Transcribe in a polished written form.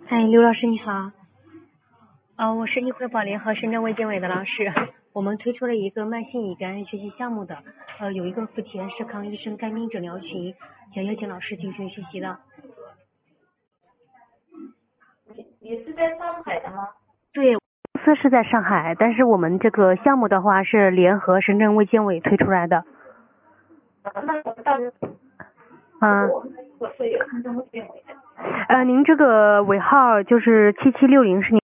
哎，刘老师你好，我是医惠宝联合深圳卫健委的老师，我们推出了一个慢性乙肝学习项目的，有一个福田社康医生肝病诊疗群，想邀请老师进群学习的。 你是在上海的吗？ 对，公司是在上海，但是我们这个项目的话是联合深圳卫健委推出来的。 那我到底我是有深圳卫健委的。 您这个尾号就是7760是您。